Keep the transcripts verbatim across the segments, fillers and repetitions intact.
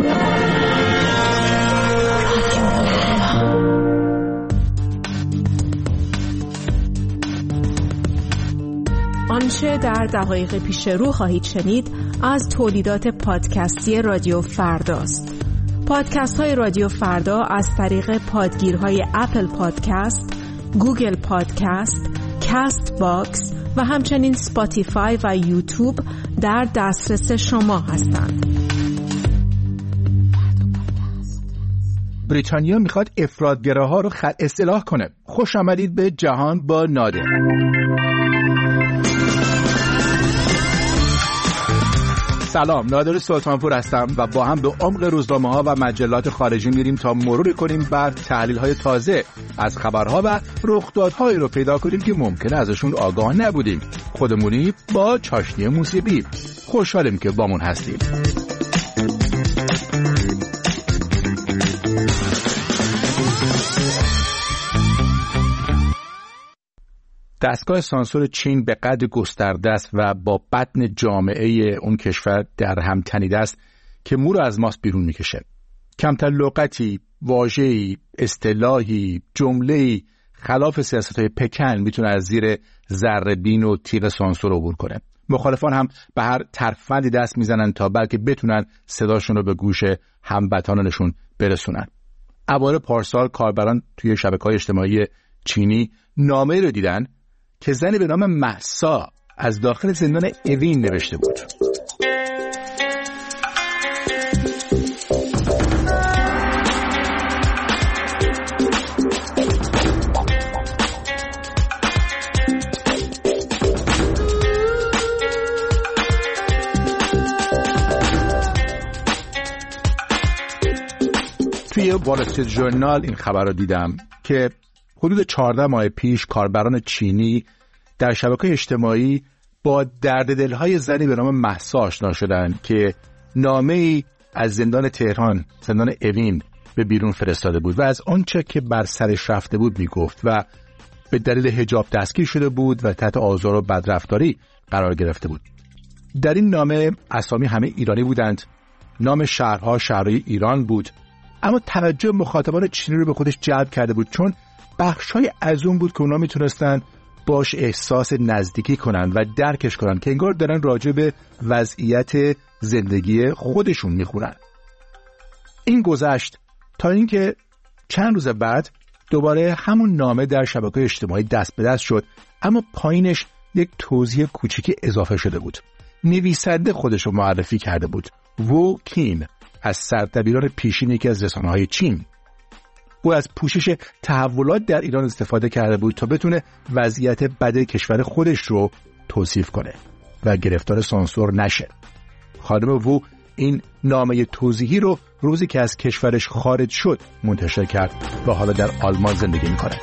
آنچه در دقایق پیش رو خواهید شنید از تولیدات پادکستی رادیو فرداست. پادکست های رادیو فردا از طریق پادگیرهای اپل پادکست، گوگل پادکست، کاست باکس و همچنین سپاتیفای و یوتیوب در دسترس شما هستند. بریتانیا میخواد افراطگراها رو خلع اصلاح کنه. خوش آمدید به جهان با نادر. سلام، نادر سلطانپور هستم و با هم به عمق روزنامه‌ها و مجلات خارجی میریم تا مرور کنیم بر تحلیل‌های تازه از خبرها و رخدادهایی رو پیدا کنیم که ممکنه ازشون آگاه نبودیم. خودمونی با چاشنی موسیقی. خوشحالیم که بامون هستید. دستگاه سانسور چین به قدر گسترده است و با بطن جامعه اون کشور در هم تنیده است که مو رو از ماست بیرون میکشه. کمتر لغتی، واژه‌ای، اصطلاحی، جمله‌ای خلاف سیاست‌های پکن میتونه از زیر ذره‌بین و تیغ سانسور عبور کنه. مخالفان هم به هر ترفندی دست میزنن تا بلکه بتونن صداشون رو به گوش هموطنانشون برسونن. اوایل پارسال کاربران توی شبکه‌های اجتماعی چینی نامه‌ای رو دیدن که زنی به نام مهسا از داخل زندان اوین نوشته بود. توی وال استریت ژورنال این خبر رو دیدم که حدود چهارده ماه پیش کاربران چینی در شبکه‌های اجتماعی با درد دل‌های زنی به نام مهسا آشنا شدند که نامه‌ای از زندان تهران، زندان اوین به بیرون فرستاده بود و از آنچه که بر سرش رفته بود میگفت و به دلیل حجاب دستگیر شده بود و تحت آزار و بدرفتاری قرار گرفته بود. در این نامه اسامی همه ایرانی بودند، نام شهرها شهرهای ایران بود، اما توجه مخاطبان چینی رو به خودش جلب کرده بود چون بخشای از اون بود که اونا میتونستن باش احساس نزدیکی کنن و درکش کنن که انگار دارن راجع به وضعیت زندگی خودشون میخونن. این گذشت تا اینکه چند روز بعد دوباره همون نامه در شبکه‌های اجتماعی دست به دست شد، اما پایینش یک توضیح کوچیکی اضافه شده بود. نویسنده خودش رو معرفی کرده بود، وو کین، از سردبیران پیشین یکی از رسانه‌های چین. او از پوشش تحولات در ایران استفاده کرده بود تا بتونه وضعیت بد کشور خودش رو توصیف کنه و گرفتار سانسور نشه. خانم وو این نامه توضیحی رو روزی که از کشورش خارج شد منتشر کرد و حالا در آلمان زندگی میکنه.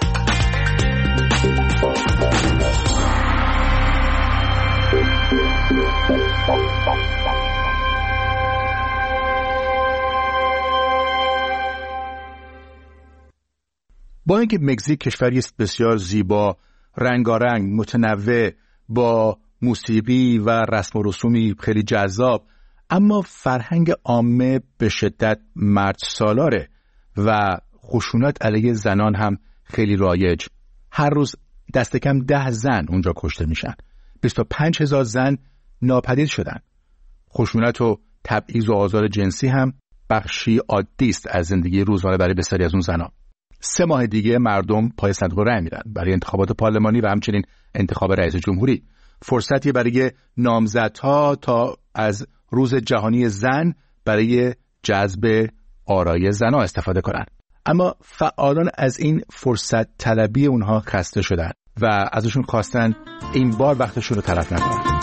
با اینکه مکزیک کشوری است بسیار زیبا، رنگارنگ، متنوع، با موسیقی و رسم و رسومی خیلی جذاب، اما فرهنگ عامه به شدت مرد سالاره و خشونت علیه زنان هم خیلی رایج. هر روز دست کم ده زن اونجا کشته میشن. بیست و پنج هزار زن ناپدید شدن. خشونت و تبعیض و آزار جنسی هم بخشی عادی است از زندگی روزانه برای بسیاری از اون زنان. سه ماه دیگه مردم پای صندوق رای میرن برای انتخابات پارلمانی و همچنین انتخاب رئیس جمهوری. فرصتی برای نامزدها تا از روز جهانی زن برای جذب آرای زنها استفاده کنن. اما فعالان از این فرصت طلبی اونها خسته شدن و ازشون خواستن این بار وقتشون رو تلف نکنن.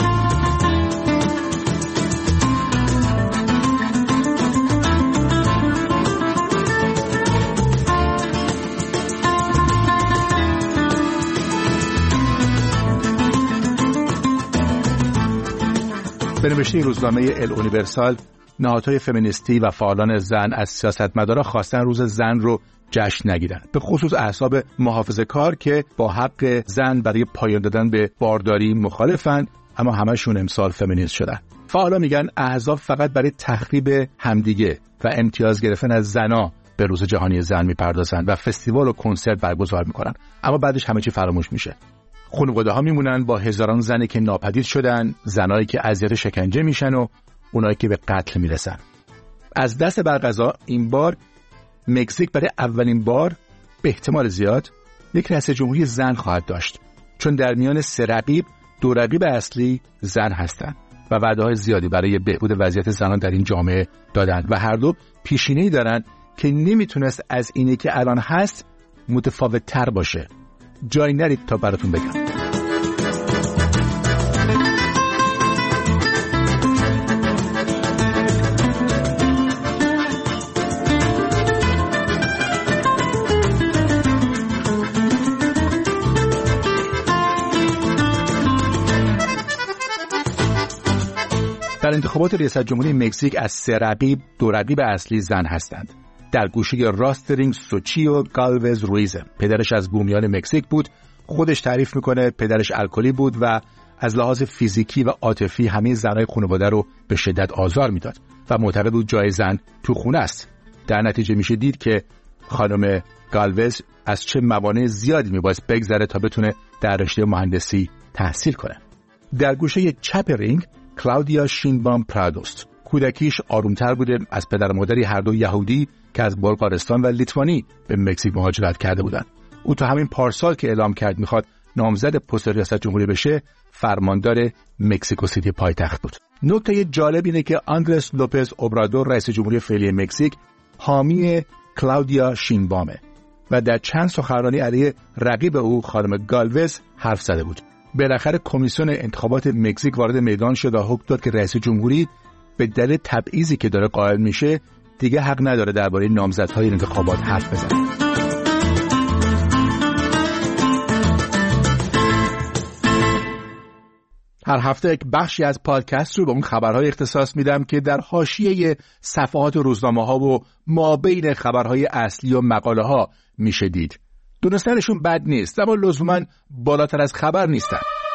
به نوشته روزنامه ال اونیورسال، نهادهای فمینیستی و فعالان زن از سیاستمدارا خواستن روز زن رو جشن نگیرن، به خصوص احزاب محافظه‌کار که با حق زن برای پایان دادن به بارداری مخالفن، اما همشون امسال فمینیست شدن. فعلا میگن احزاب فقط برای تخریب همدیگه و امتیاز گرفتن از زنا به روز جهانی زن میپردازن و فستیوال و کنسرت برگزار میکنن، اما بعدش همه چی فراموش میشه. خانواده ها میمونن با هزاران زنی که ناپدید شدن، زنایی که اذیت شکنجه میشن و اونایی که به قتل میرسن. از دست برقضا این بار مکزیک برای اولین بار به احتمال زیاد یک رئیس جمهوری زن خواهد داشت، چون در میان سه رقیب دو رقیب اصلی زن هستند و وعده‌های زیادی برای بهبود وضعیت زنان در این جامعه دادند و هر دو پیشینه‌ای دارند که نمیتونست از اینی که الان هست متفاوت تر باشه. جایی نرید تا براتون بگم. در انتخابات ریاست جمهوری مکزیک از سه رقیب دو رقیب اصلی زن هستند. در گوشه راست رینگ سوچیو گالوز رویز، پدرش از بومیان مکزیک بود، خودش تعریف میکنه پدرش الکلی بود و از لحاظ فیزیکی و عاطفی همه زنای خانواده رو به شدت آزار میداد و معتقد بود جای زن تو خونه است. در نتیجه میشه دید که خانم گالوز از چه موانع زیادی میبایست بگذره تا بتونه در رشته مهندسی تحصیل کنه. در گوشه چپ رینگ کلاودیا شینبام پرادوست، کودکیش آرومتر بوده، از پدر و مادری هر دو یهودی که از بلغارستان و لیتوانی به مکزیک مهاجرت کرده بودند. او تا همین پارسال که اعلام کرد میخواد نامزد پست ریاست جمهوری بشه، فرماندار مکزیکو سیتی پایتخت بود. نکته جالب اینه که آندرس لوپز اوبرادور رئیس جمهوری فعلی مکزیک حامی کلاودیا شینبامه و در چند سخنرانی علیه رقیب او خانم گالوز حرف زده بود. بالاخره کمیسیون انتخابات مکزیک وارد میدان شد و حکم داد که رئیس جمهوری به دلیل تبعیضی که داره قائل میشه دیگه حق نداره درباره نامزدهای انتخابات حرف بزنه. هر هفته یک بخشی از پادکست رو به اون خبرهای اختصاص میدم که در حاشیه صفحات روزنامه‌ها و مابین خبرهای اصلی و مقاله ها میشه دید. دونستنشون بد نیست، اما لزوماً بالاتر از خبر نیستن.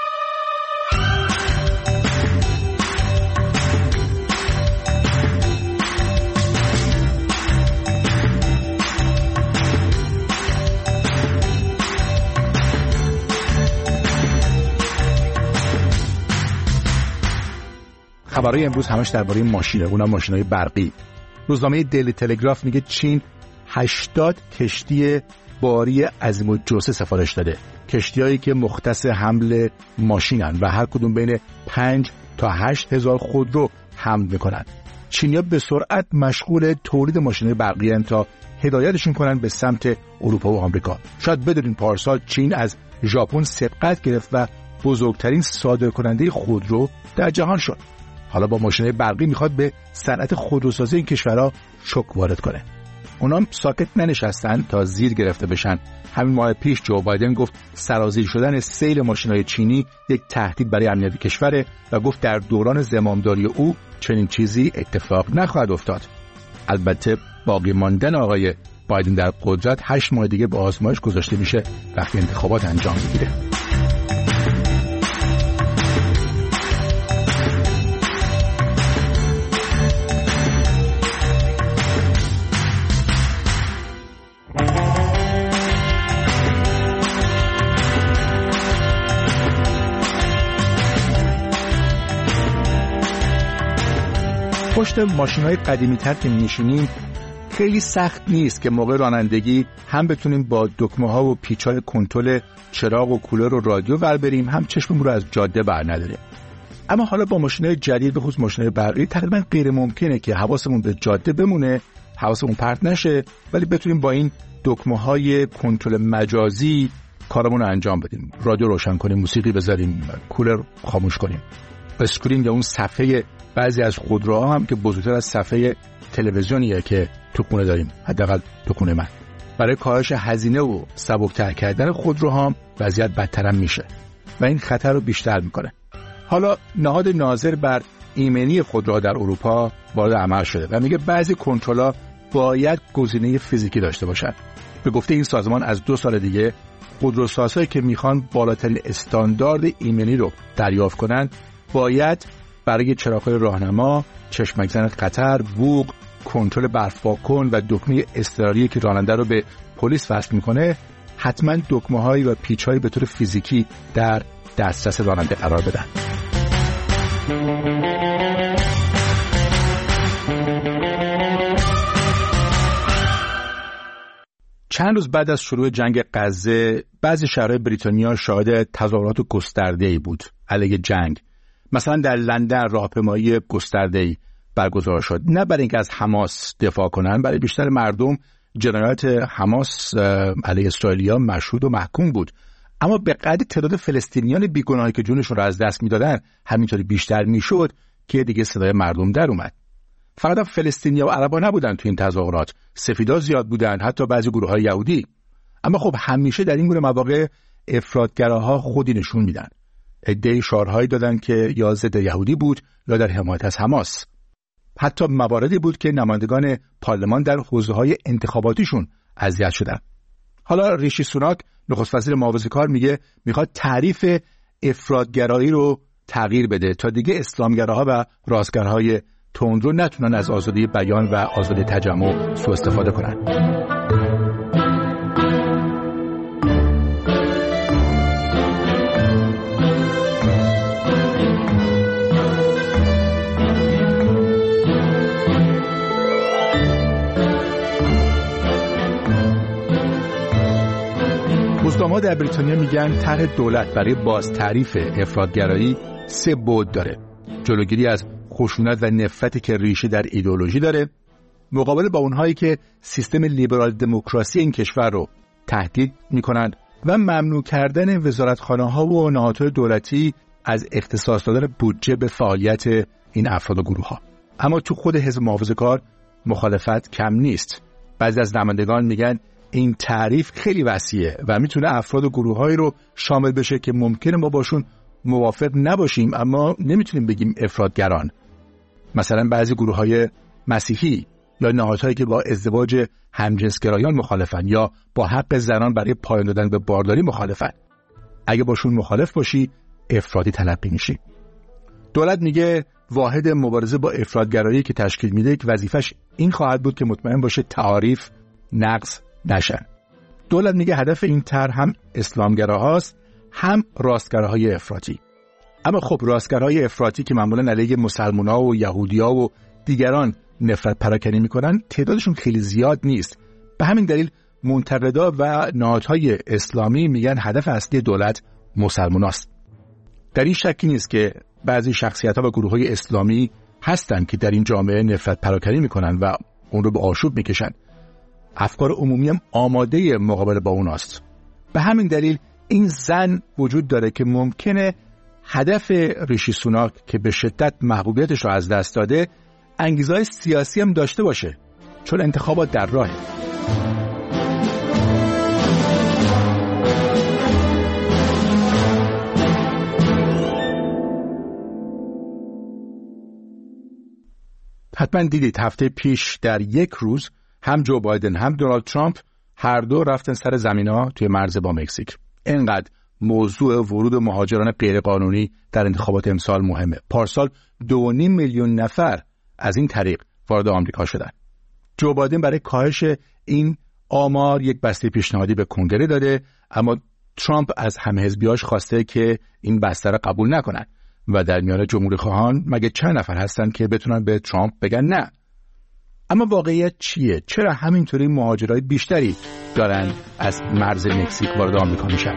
خبرهای امروز همش درباره ماشینه، اونم ماشینای برقی. روزنامه دیلی تلگراف میگه چین هشتاد کشتی باری عظیم الجثه سفارش داده. کشتیایی که مختص حمل ماشینن و هر کدوم بین پنج تا هشت هزار خودرو حمل میکنن. چینی‌ها به سرعت مشغول تولید ماشین‌های برقی هستند تا هدایتشون کنن به سمت اروپا و آمریکا. شاید بدونین پارسال چین از ژاپن سبقت گرفت و بزرگترین صادرکننده خودرو در جهان شد. حالا با ماشین‌های برقی میخواد به صنعت خودروسازی این کشورها شوک وارد کنه. اونام ساکت ننشستن تا زیر گرفته بشن. همین ماه پیش جو بایدن گفت سرازیر شدن سیل ماشین‌های چینی یک تهدید برای امنیت کشوره و گفت در دوران زمامداری او چنین چیزی اتفاق نخواهد افتاد. البته باقی ماندن آقای بایدن در قدرت هشت ماه دیگه به آزمایش گذاشته میشه وقتی انتخابات انجام میگیره. پشت ماشین‌های قدیمی‌تر که می‌نشینیم خیلی سخت نیست که موقع رانندگی هم بتونیم با دکمه‌ها و پیچ‌های کنترل چراغ و کولر و رادیو ور بریم، هم چشممون رو از جاده بر نداریم. اما حالا با ماشین‌های جدید، به خصوص ماشین‌های برقی، تقریباً غیر ممکنه که حواسمون به جاده بمونه، حواسمون پرت نشه، ولی بتونیم با این دکمه‌های کنترل مجازی کارمون رو انجام بدیم. رادیو روشن کنیم، موسیقی بذاریم، کولر خاموش کنیم. اسکرین یا اون صفحه بعضی از خودروها هم که بزرگتر از صفحه تلویزیونیه که تو خونه داریم، حداقل تو خونه من. برای کاهش هزینه و سبک‌تر کردن خودروها هم وضعیت بدتر هم میشه و این خطر رو بیشتر میکنه. حالا نهاد ناظر بر ایمنی خودروها در اروپا وارد عمل شده و میگه بعضی کنترل‌ها باید گزینه فیزیکی داشته باشن. به گفته این سازمان از دو سال دیگه خودروسازهایی که میخوان بالاترین استاندارد ایمنی رو دریافت کنن باید برای چراغ‌های راهنما، چشمک زن خطر، بوق، کنترل برف‌پاکن و دکمه اضطراری که راننده رو به پلیس وصل میکنه، حتما دکمه‌هایی و پیچ‌هایی به طور فیزیکی در دسترس راننده قرار بدن. چند روز بعد از شروع جنگ غزه، بعضی شهرهای بریتانیا شاهد تظاهرات گسترده‌ای بود علیه جنگ. مثلا در لندن راهپیمایی گسترده‌ای برگزار شد، نه برای اینکه از حماس دفاع کنن، برای بیشتر مردم جنایات حماس علیه اسرائیلیا مشهود و محکوم بود، اما به قدری تعداد فلسطینیان بیگناهی که جونشون را از دست میدادن همینطوری بیشتر میشد که دیگه صدای مردم در اومد. فقط فلسطینیا و عربا نبودن تو این تظاهرات، سفیدا زیاد بودن، حتی بعضی گروه‌های یهودی. اما خب همیشه در این گونه مواقع افراطگراها خودی نشون میدن. عده‌ای شعارهایی دادن که یا ضد یهودی بود یا در حمایت از حماس. حتی مواردی بود که نمایندگان پارلمان در حوزه‌های انتخاباتیشون اذیت شدن. حالا ریشی سوناک نخست وزیر محافظه‌کار میگه میخواد تعریف افراطگرایی رو تغییر بده تا دیگه اسلامگراها و راستگرهای تندرو نتونن از آزادی بیان و آزادی تجمع سوء استفاده کنن. روزنامه‌ها در بریتانیا میگن طرح دولت برای باز تعریف افراطگرایی سه بعد داره. جلوگیری از خشونت و نفرتی که ریشه در ایدئولوژی داره، مقابله با اونهایی که سیستم لیبرال دموکراسی این کشور رو تهدید میکنند و ممنوع کردن وزارتخانه‌ها و نهادهای دولتی از اختصاص دادن بودجه به فعالیت این افراد و گروه‌ها. اما تو خود حزب محافظه‌کار مخالفت کم نیست. بعضی از نمایندگان میگن این تعریف خیلی وسیعه و میتونه افراد و گروه‌هایی رو شامل بشه که ممکنه ما باشون موافق نباشیم اما نمیتونیم بگیم افراطگران. مثلا بعضی گروه‌های مسیحی یا نهادهایی که با ازدواج همجنسگرایان مخالفن یا با حق زنان برای پایان دادن به بارداری مخالفن. اگه باشون مخالف باشی افراطی تلقی میشی. دولت میگه واحد مبارزه با افراطگرایی که تشکیل میده که وظیفش این خواهد بود که مطمئن باشه تعاریف نقض نشن. دولت میگه هدف این طرح هم اسلامگراهاست هم راستگراهای افراطی. اما خب راستگراهای افراطی که معمولا علیه مسلمان‌ها و یهودی‌ها و دیگران نفرت پراکنی میکنن تعدادشون خیلی زیاد نیست. به همین دلیل منتقدا و نهادهای اسلامی میگن هدف اصلی دولت مسلماناست. در این شکی نیست که بعضی شخصیت‌ها و گروه‌های اسلامی هستن که در این جامعه نفرت پراکنی میکنن و اون رو به آشوب میکشن. افکار عمومی هم آماده مقابله با اوناست. به همین دلیل این زن وجود داره که ممکنه هدف ریشی سوناک که به شدت محبوبیتش رو از دست داده انگیزه‌های سیاسی هم داشته باشه، چون انتخابات در راهه. حتما دیدید هفته پیش در یک روز هم جو بایدن هم دونالد ترامپ هر دو رفتن سر زمینا توی مرز با مکزیک. اینقدر موضوع ورود مهاجران غیرقانونی در انتخابات امسال مهمه. پارسال دو و نیم میلیون نفر از این طریق وارد آمریکا شدن. جو بایدن برای کاهش این آمار یک بسته پیشنهادی به کنگره داده، اما ترامپ از همحزبیاش خواسته که این بسته را قبول نکنن و در میان جمهوری‌خواهان مگه چند نفر هستن که بتونن به ترامپ بگن نه؟ اما واقعیت چیه؟ چرا همینطوری مهاجرای بیشتری دارن از مرز مکزیک وارد آمریکا میشن؟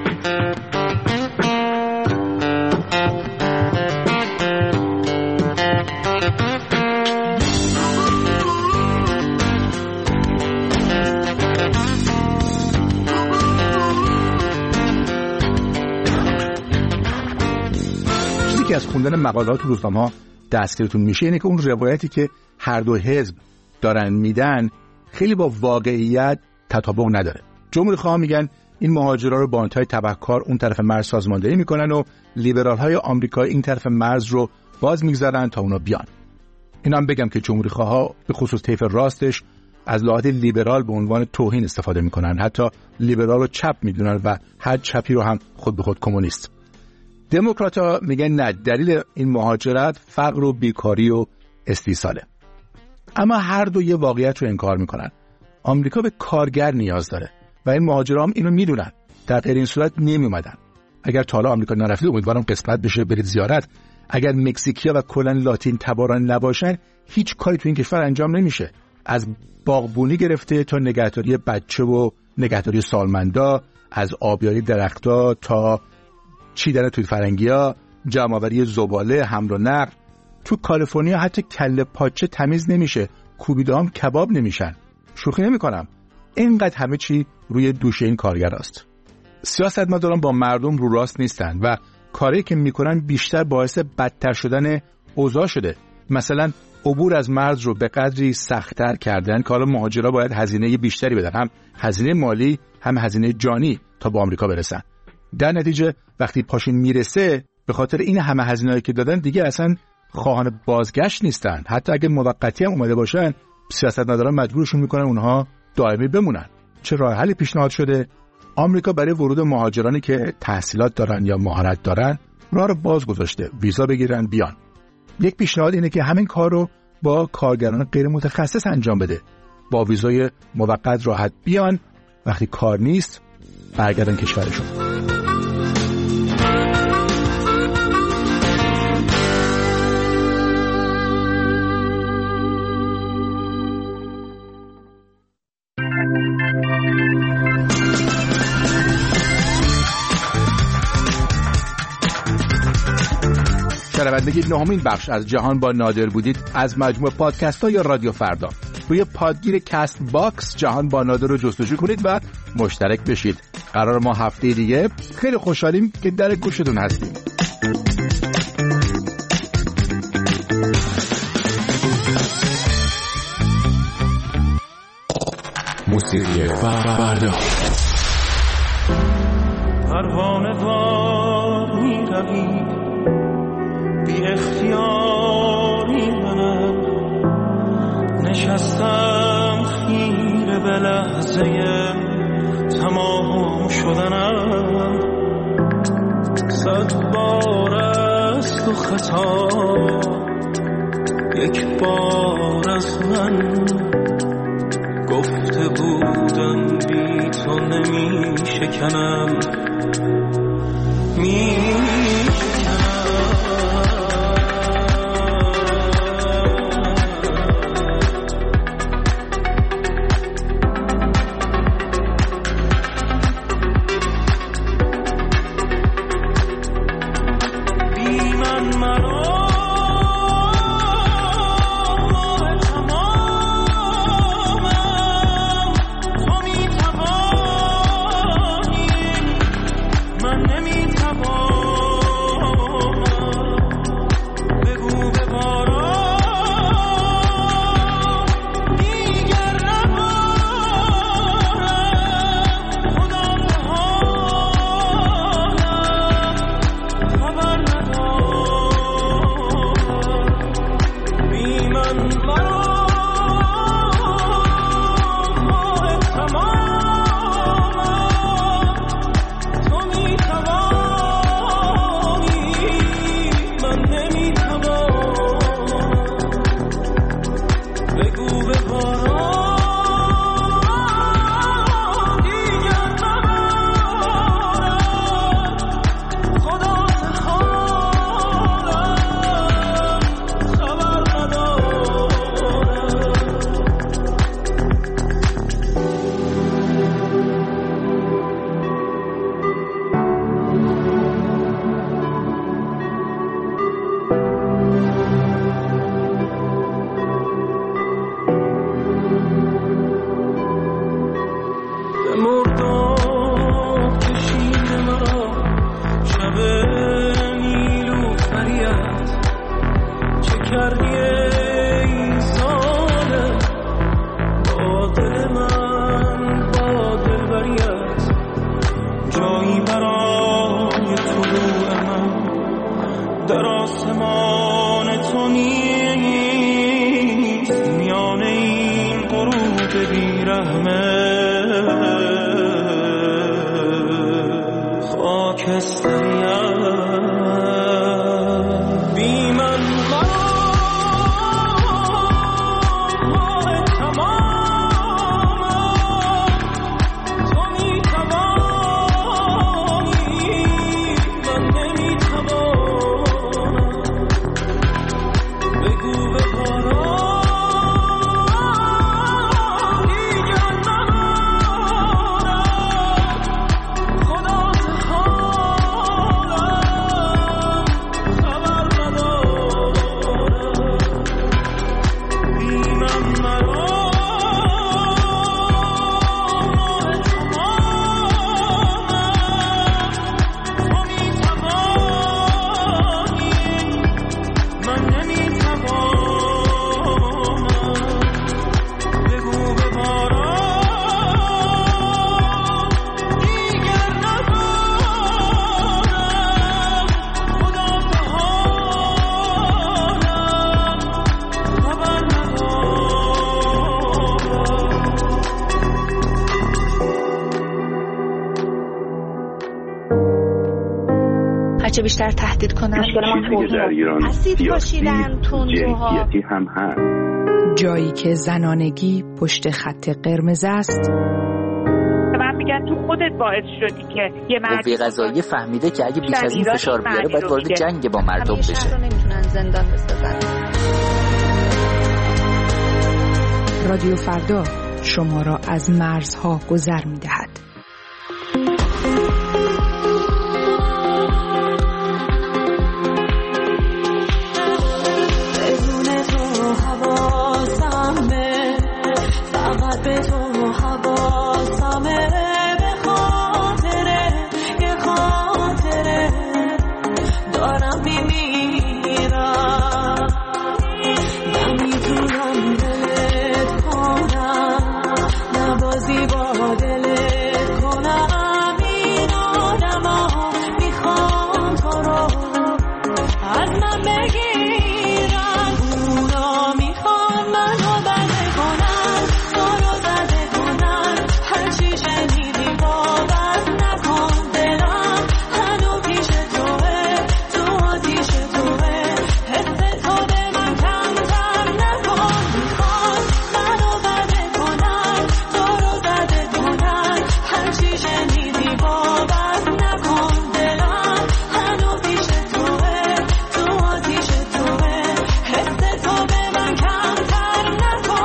چیزی که از خوندن مقالات و روزنامه‌ها دستگیرتون میشه اینه که اون روایتی که هر دو حزب دارن میدن خیلی با واقعیت تطابق نداره. جمهوری‌خواها میگن این مهاجرا رو باندهای تبهکار اون طرف مرز سازماندهی میکنن و لیبرال‌های آمریکایی این طرف مرز رو باز میگذارن تا اونا بیان. اینا هم بگم که جمهوری‌خواها به خصوص طیف راستش از لحاظ لیبرال به عنوان توهین استفاده میکنن، حتی لیبرال رو چپ میدونن و هر چپی رو هم خود به خود کمونیست. دموکرات‌ها میگن نه، دلیل این مهاجرت فقر و بیکاری و استیصاله. اما هر دو یه واقعیت رو انکار میکنن. آمریکا به کارگر نیاز داره و این مهاجرام اینو میدونن. در غیر این صورت نمیومدن. اگر تا حالا آمریکا نرفتید امیدوارم قسمت بشه برید زیارت. اگر مکزیکیا و کلا لاتین تباران نباشن هیچ کاری تو این کشور انجام نمیشه. از باغبونی گرفته تا نگهداری بچه و نگهداری سالمندا، از آبیاری درخت‌ها تا چیدن توی فرنگی‌ها، جمع‌آوری زباله، حمل و نقل. تو کالیفرنیا حتی کله پاچه تمیز نمیشه، کوبیده هم کباب نمیشن. شوخی نمی‌کنم. اینقدر همه چی روی دوش این کارگر است. سیاستمداران با مردم رو راست نیستن و کاری که میکنن بیشتر باعث بدتر شدن اوضاع شده. مثلا عبور از مرز رو به قدری سخت‌تر کردن که حالا مهاجرا باید هزینه بیشتری بدن، هم هزینه مالی هم هزینه جانی تا به آمریکا برسن. در نتیجه وقتی پاشون میرسه به خاطر این همه هزینه‌ای که دادن دیگه اصلا خواهان بازگشت نیستن. حتی اگه موقتی هم اومده باشن سیاستمداران مجبورشون میکنن اونها دائمی بمونن. چه راه حلی پیشنهاد شده؟ آمریکا برای ورود مهاجرانی که تحصیلات دارن یا مهارت دارن راه رو باز گذاشته، ویزا بگیرن بیان. یک پیشنهاد اینه که همین کار رو با کارگران غیر متخصص انجام بده. با ویزای موقت راحت بیان، وقتی کار نیست برگردن کشورشون. شنوندگی نهمین بخش از جهان با نادر بودید از مجموعه پادکست ها یا رادیو فردا. روی پادگیر کست باکس جهان با نادر رو جستجو کنید و مشترک بشید. قرار ما هفته دیگه خیلی خوشحالیم که در گوشتون هستیم. موسیقی فردا. پروانه وار می روی بی اختیاری منم، نشستم خیره به لحظه تمام شدنم. صد بار است و خطا یک بار از من، گفته بودم بی تو نمی شکنم، می خاکستریم هرچه بیشتر تهدید کنن. مشکل ما توهین اسید پاشیدن، تندروها هم هست. جایی که زنانگی پشت خط قرمز است. من میگن تو خودت باعث شدی که یه مرد قوه قضاییه فهمیده که اگه بیش از این فشار بیاره باید وارد جنگ با مردم بشه. شهر رو نمیتونن زندان بسازن. رادیو فردا شما را از مرزها گذر می‌دهد. بدون تو حواسمه، فقط به تو حواسمه، به خاطره یه خاطره دارم میمیرم، نمیتونم دلت کنم، نبازی با دلت کنم، این آدم ها میخوان تو رو از من بگیرن، اونا میخوان منو بده کنن، تو رو زده کنن، هرچی شنیدی باور نکن، دلم هنو پیش توه، تو آتیش توه، حس تو به من کمتر نکن، میخوان منو بده کنن، تو رو زده کنن، هرچی شنیدی باور نکن، دلم هنو پیش توه، تو آتیش توه، حس تو به من کمتر نکن.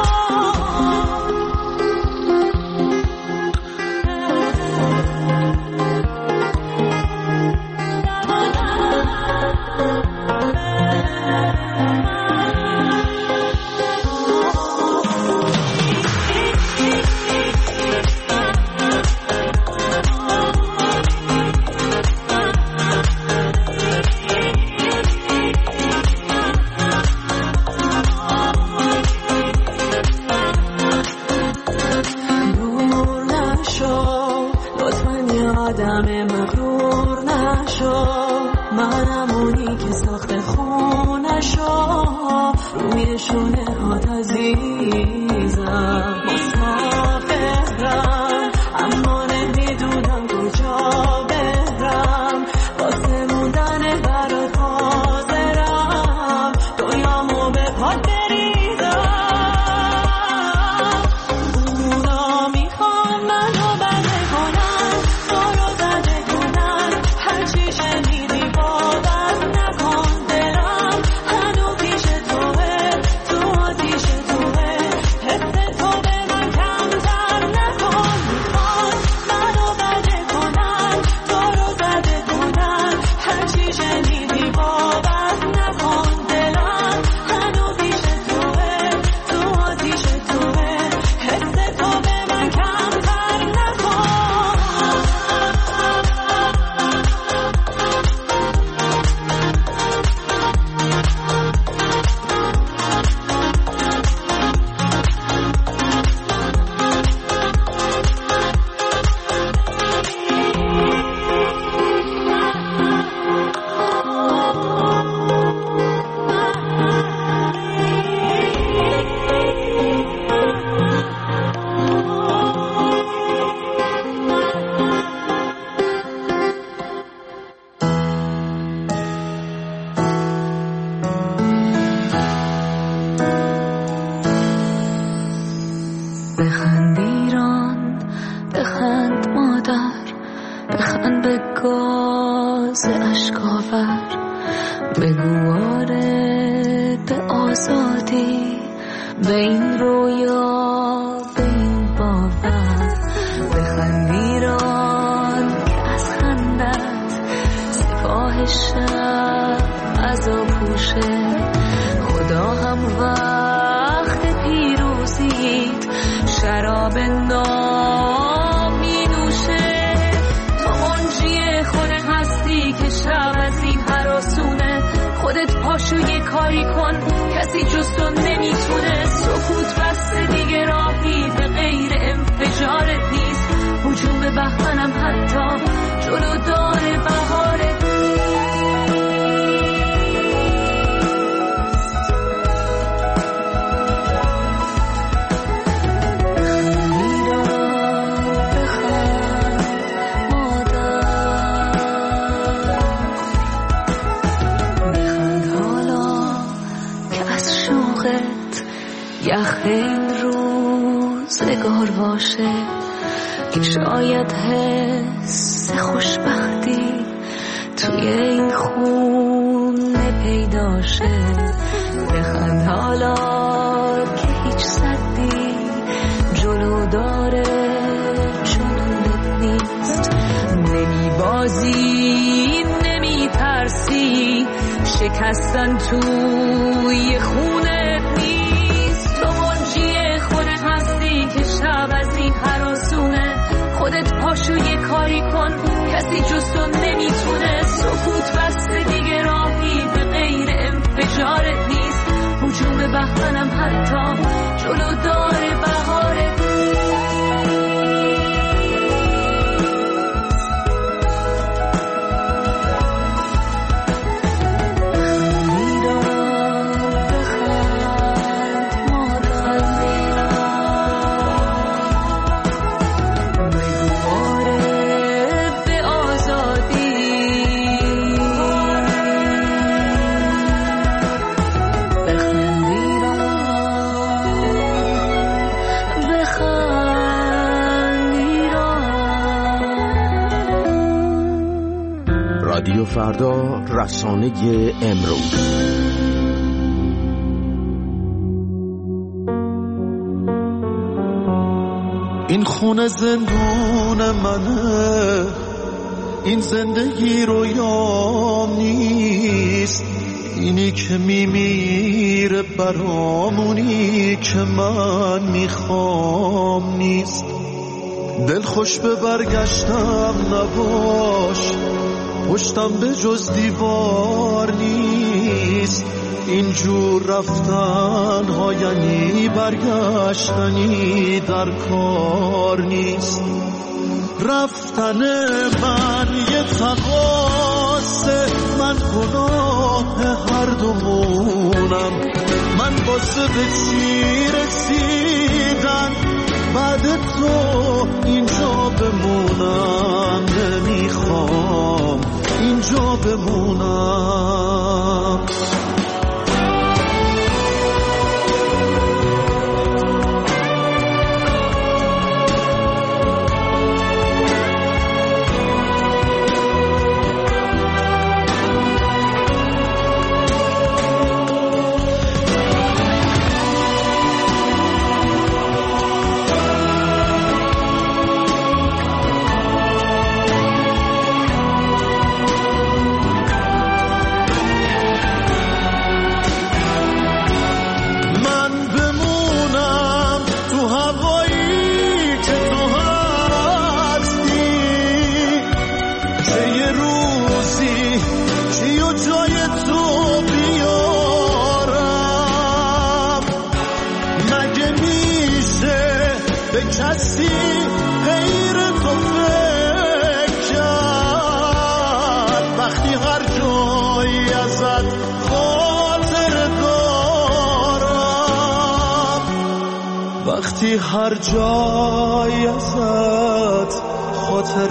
دور نشو لطفاً، یه آدم مغرور نشو، منم اونی که ساخت خونشو، روی شونه هات عزیزم، مسافرم اما نمیدونم کجا برم، واسه موندن برات حاضرم، دنیامو به پات بریزم، اونا میخوان منو بده کنن، تو رو زده کنن، هرچی شنیدی باور نکن، دلم هنو پیش توه، تو آتیش توه، حس تو به من کمتر نکن، میخوان منو بده کنن، تو رو زده کنن، هرچی شنیدی باور نکن، دلم هنو پیش توه، تو آتیش توه، حس تو به من کمتر نکن. بخند ایران، بخند مادر، بخند به گاز اشکاور، بگو آره به آزادی، به این رویا، به این باور، بخند ایران که از خندت سپاه شب عذاب پوشه، خدا هم وقت پیروزیت شراب نام می نوشه، تو منجی خودت هستی که شب از این هراسونه، خودت پاشو یه کاری کن، کسی جز تو نمیتونه، سکوت بسته دیگه راهی به غیر انفجارت نیست، هجوم بهمنم حتی جلو داره بهارت یخ این روزگار باشه که شاید حس خوشبختی توی این خونه پیدا شه. بخند حالا که هیچ صدی جلو داره جنونت نیست. نمی بازی نمی ترسی شکستن توی خونت نیست. تو منجی خودت هستی که شب از این هراسونه. خودت پاشو یه کاری کن کسی جز تو نمیتونه. سکوت بسته دیگه راهی به غیر انفجارت نیست. هجوم بهمنم حتی جلو داره بهارت. رادیو فردا، رسانه امروز. این خونه زندون منه، این زندگی رویام نیست. اینی که میمیره برامونی که من میخوام نیست. دل خوش به برگشتم نباش، پشتم به جز دیوار نیست. اینجور رفتن ها یعنی برگشتنی در کار نیست. رفتن من یه تقاصه، من گناه هر دومونم. من واسه به چی رسیدن بعد تو اینجا بمونم. نمیخوام اینجا بمونم. کسی غیر تو فکر کرد وقتی هر جایی ازت خاطر دارم. وقتی هر جایی ازت خاطر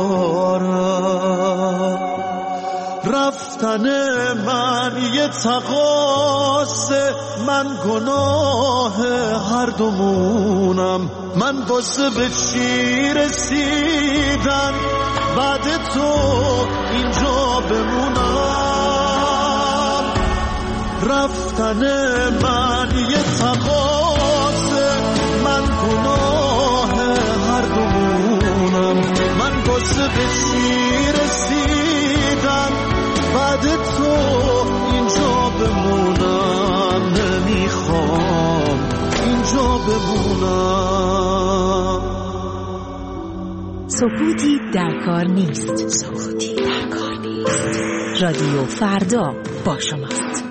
دارم. رفتن من یه تقاصه، من گناه هر دومونم. من واسه به چی رسیدن بعد تو اینجا بمونم. رفتن من یه تقاصه، من گناه هر دومونم. من واسه به چی رسیدن بعد تو اینجا بمونم. نمیخوام اینجا بمونم. سکوتی در کار نیست. سکوتی در کار نیست. رادیو فردا با شماست.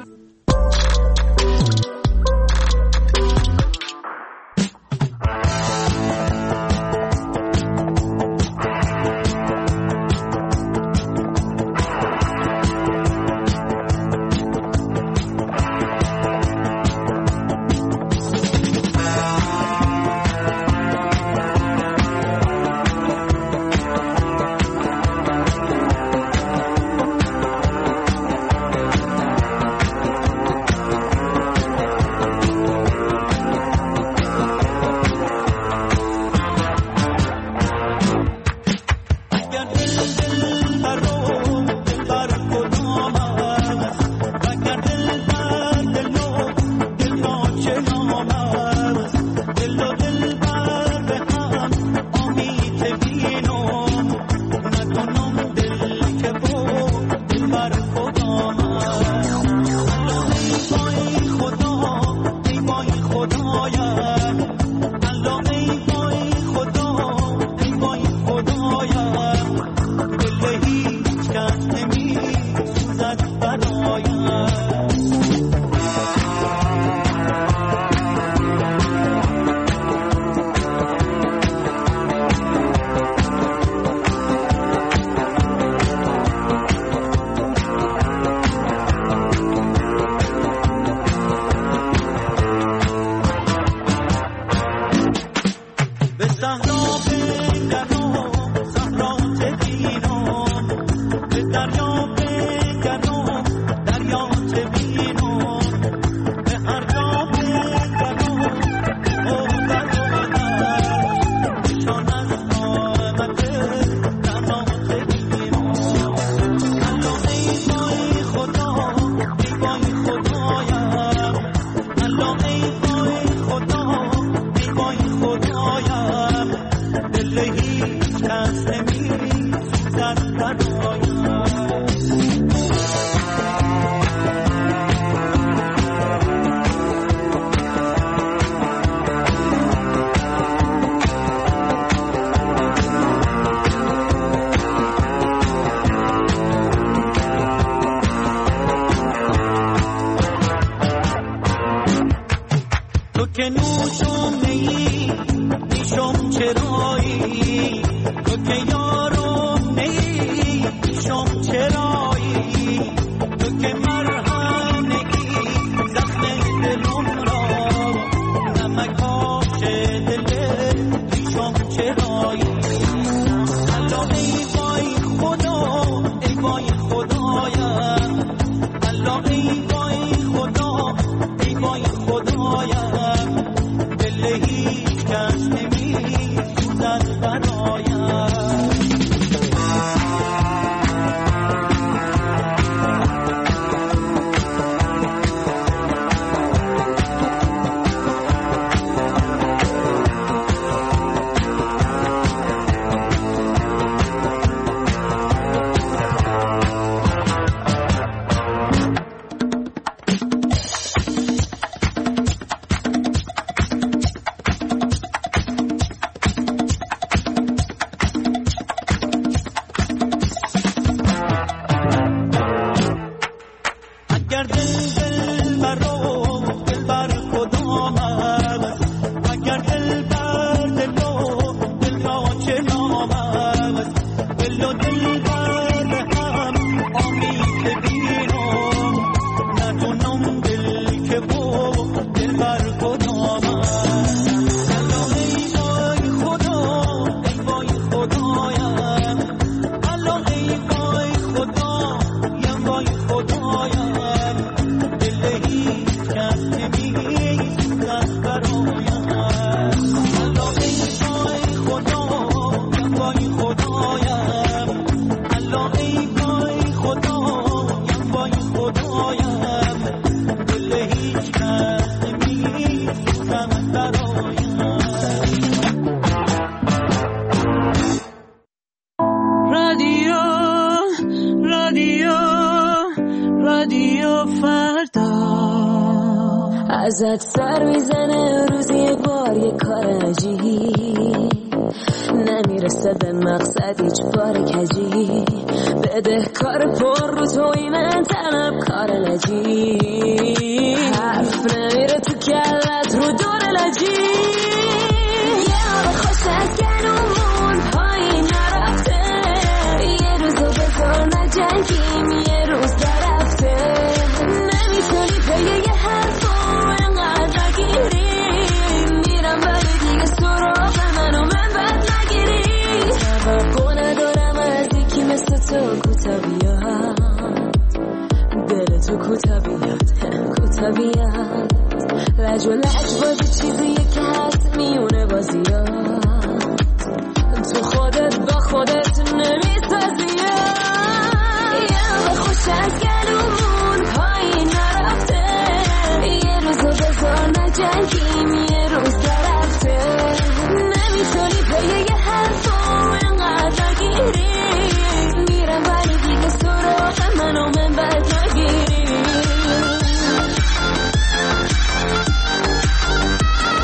که نوشم نی نیشم چرایی تو که یارم نی نیشم چرایی تو که مرهم نی زخم دلم را نمک آش دل نیشم چرایی الله ای وای خدا ای وای خدایم الله ای وای خدا ای وای خدایم دل هیچ کس نمی‌سوزد برایم ازت سر میزنه روزی یه بار یه کار عجیب نمیرسه به مقصد هیچ بار کجی بده کار پر رو توی من طلب کار نجیب حرف نمیره تو کلت رو دور لجی یه آب خوش از گلومون پایین نرفته یه روزو بذار نجنگیم یه روز درفته نمیتونی پیه یه حرف میرم ولی دیگه سراغ منو من بد نگیری توقع ندارم از یکی مثل تو کوتا بیاد دل تو کوتا بیاد کوتا بیاد لج و لج بازی چیزیه که هست میونه بازیات تو خودت با خودت نمیسازی یه به خوش از گلومون پایین نرفته یه روزو بذار نجنگیم یه روز درفته نمیتونی پیه یه حرفو انقدر نگیری میرم ولی دیگه سراغ منو من بد نگیری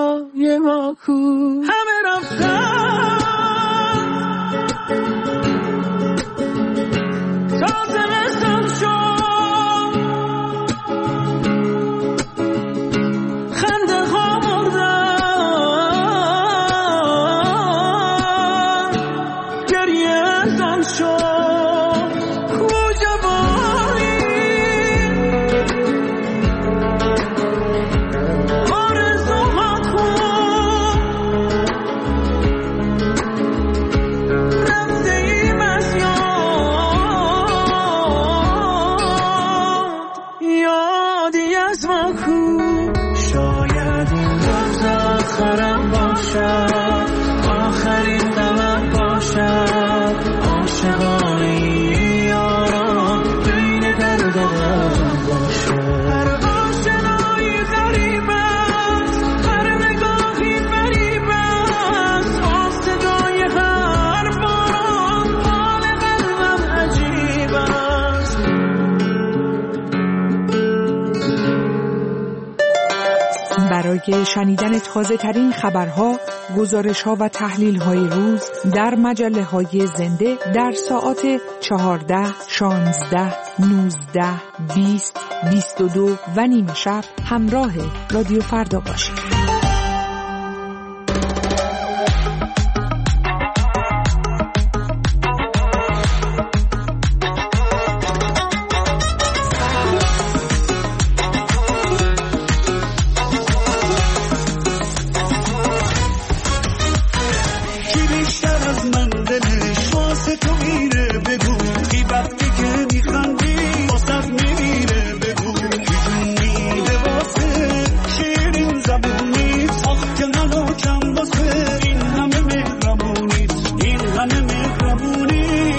های ما کو همه رفتن تا زمستان شد خنده ها مردن گریه ازان شد کجا بایی آرزوهات خون رفته ایم از یاد یادی از ما کو شاید این روز آخرم باشد آخرین دمم باشد عاشقانه یاران بین درد و غم باشد هر آشنایی غریب است هر نگاهی غریب است آن صدای حرفان حال قلبم عجیب است برای شنیدن تازه ترین خبرها، گزارش ها و تحلیل های روز در مجله های زنده در ساعات چهارده، شانزده، نوزده، بیست، بیست و دو و نیمه شب همراه رادیو فردا باشید. کی بیشتر از من دلش واسه تو میره بگو کی وقتی که میخندی واسه میمیره بگو کی جون میده واسه شیرین زبونیت آخ که منو کم واسه این همه مهربونیت این همه مهربونی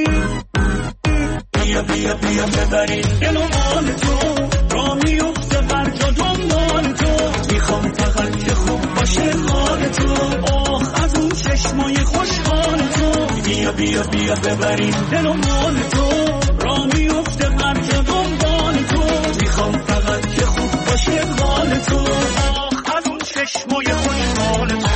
بیا بیا بیا ببرین دل و مال تو را میفته بر جا دنبال تو میخوام فقط که خوب باشه حال تو آخ از اون چشمای خوشحال تو بیا بیا بیا ببرین دل و مال تو را میفته بر جا دنبال تو میخوام فقط که خوب باشه حال تو آخ از اون چشمای خوشحال تو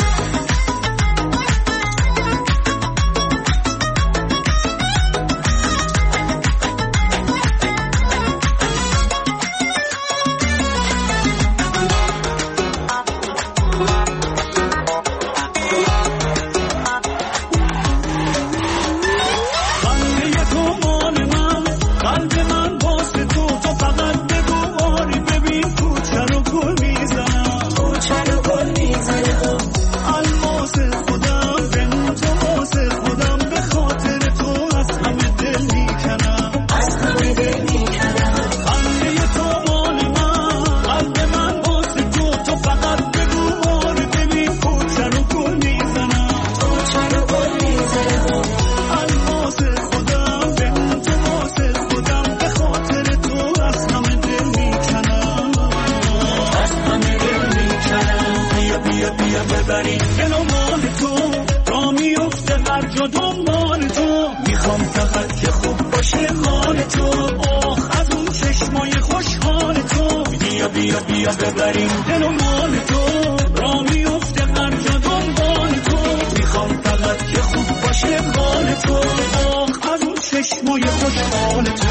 خنده تو مال من قلب من واسه تو تو فقط بگو آری ببین کوچه رو گل میزنم کوچه رو گل میزنم الماس خودم بنو تو واسه خودم به خاطر تو از همه دل میکنم از همه دل میکنم خنده تو مال من قلب من واسه تو تو فقط بگو آری ببین کوچه رو گل میزنم کوچه رو گل میزنم الماس خودم بنو تو واسه خودم به خاطر تو از همه دل میکنم از همه دل میکنم بیا بیا بیا ببرین دل و مال تو را میفته بر جا دنبال تو میخوام فقط که خوب باشه حال تو آخ از اون چشمای خوشحال تو بیا بیا بیا ببرین دل و مال تو را میفته بر جا دنبال تو میخوام فقط که خوب باشه حال تو آخ از اون چشمای خوشحال تو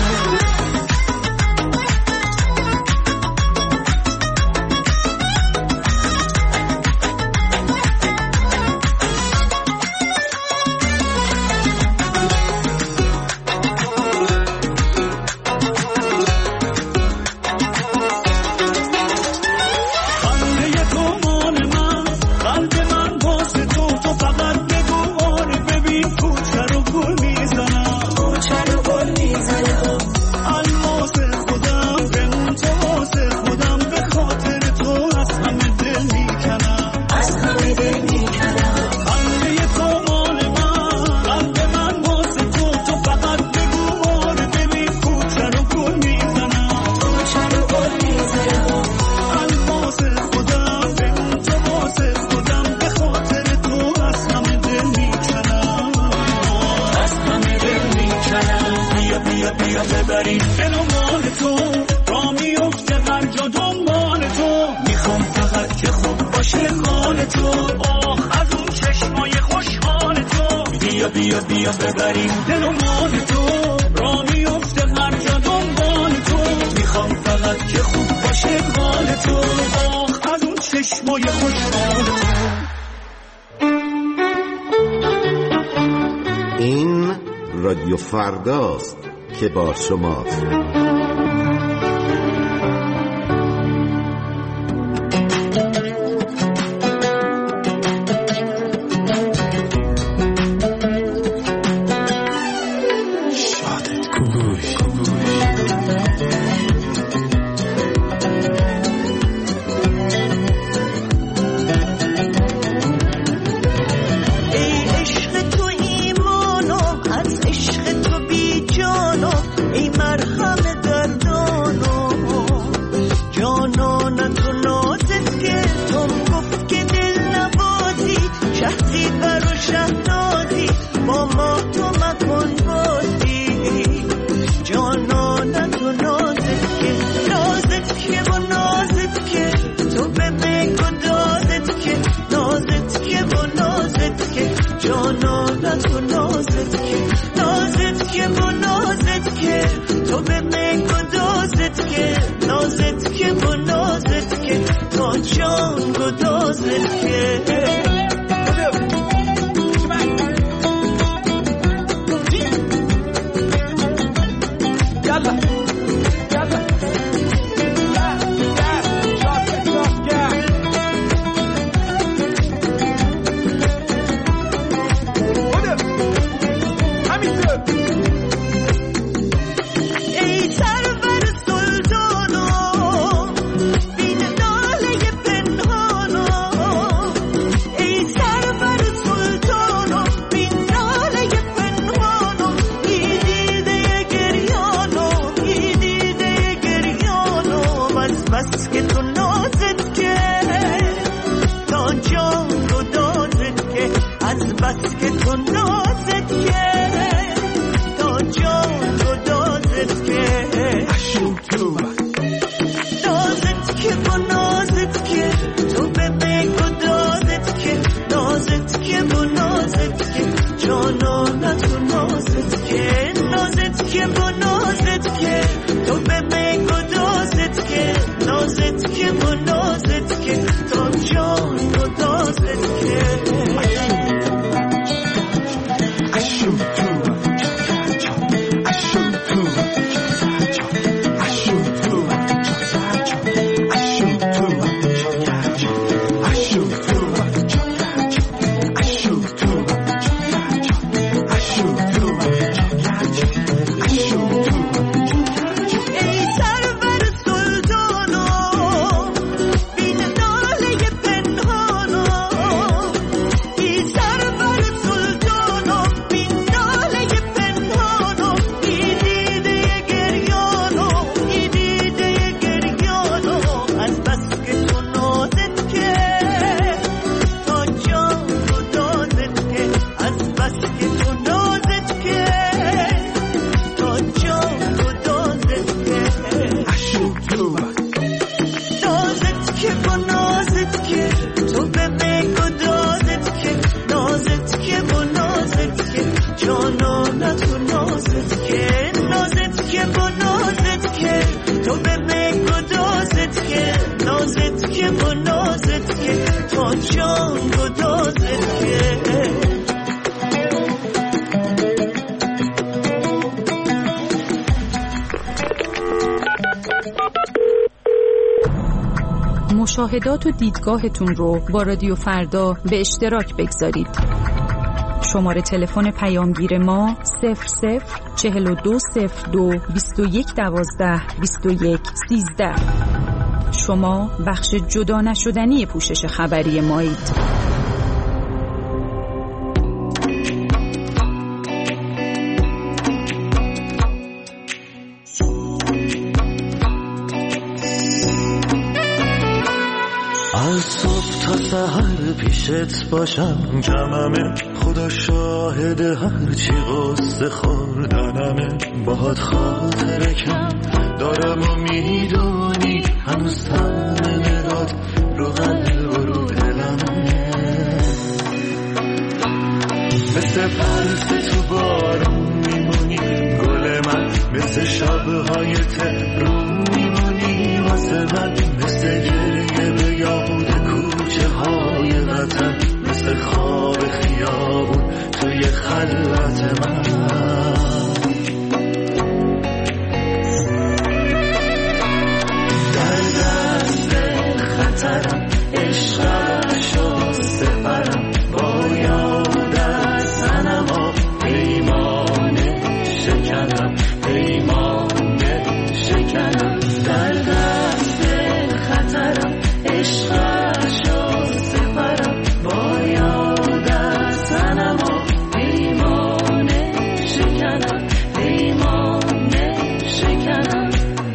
خنده تو مال بیا ببریم دل و مال تو، را میفته هر جا دنبال تو، میخوام فقط که خوب باشه حال تو، آخ از اون چشمای خوشحال تو. این رادیو فرداست که با شماست. مشاهدات و دیدگاهتون رو با رادیو فردا به اشتراک بگذارید. شماره تلفن پیامگیر ما صفر صفر چهل و دو صفر دو بیست و یک دوازده بیست و یک سیزده. شما بخش جدا نشدنی پوشش خبری مایید. از صبح تا سحر پیشت باشم جمعمه، خدا شاهد هرچی قصه خوردنمه، باهات خاطره کم دارم و میدونی هنوز تن نگات رو قلب و رو دلمه، مثل پرس تو مثل گریه به یاد کوچه های وطن، مثل خواب خیابون توی خلوت من. در دست خطرم عشقش و سپرم، باید از صنما پیمانه شکنم، پیمانه شکنم. در دست خطرم عشقش و سپرم، باید از صنما پیمانه شکنم، پیمانه شکنم.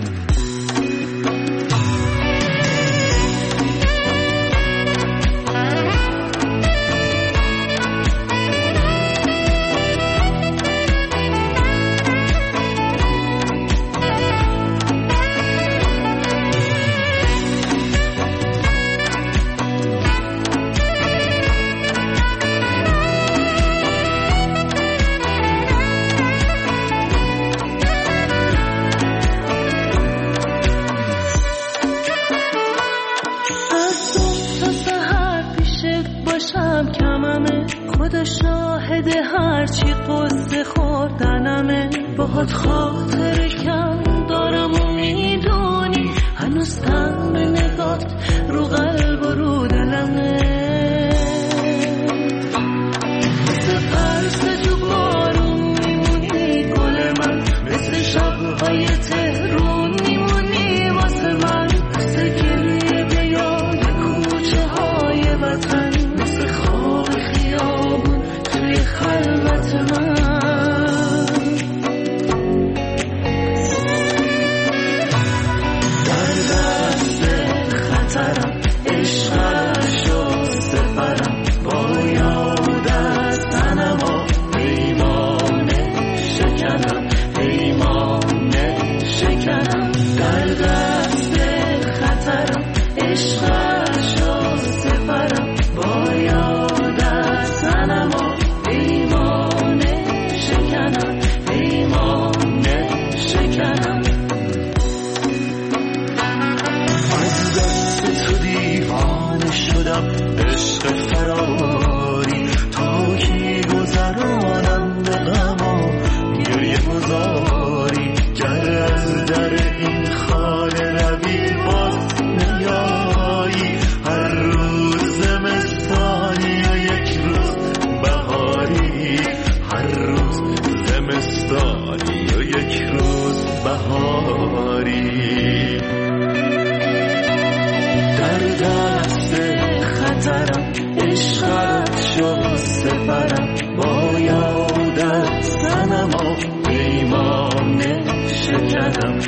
خدا شاهد هرچی قصه خوردنمه، باهات خاطر کم دارم و میدونی هنوز طعم نگات رو قلب و رو دلمه. مثل قرص تو بارون میمونی گل من، مثل شبهای تهرون میمونی واسه من، مثل گریه به یاد کوچه های وطن، مثل خواب خیابون توی خلوت من. در دست خطرم عشقش و سپرم، باید از صنما پیمانه شکنم، پیمانه شکنم. در دست خطرم عشقش و سپرم، باید از صنما پیمانه شکنم، پیمانه شکنم. از دست تو دیوانه شدم، عشق فراری تا کی گذرانم به غم و گریه گذاری. گر از در این خانه روی باز نیایی، هر روز زمستانی و یک روز بهاری، هر روز زمستانی و یک روز بهاری. در دست خطرم عشقش و سپرم، باید از صنما پیمانه شکنم،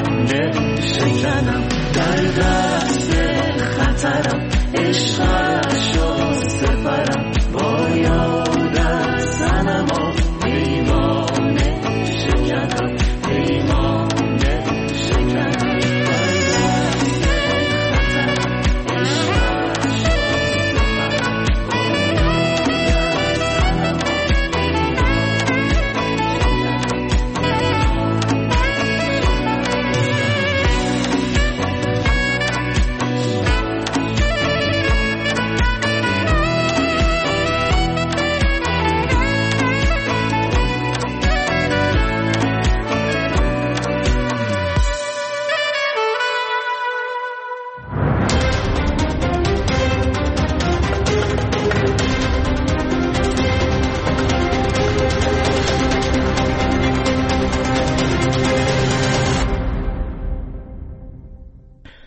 پیمانه شکنم. در دست خطرم عشقش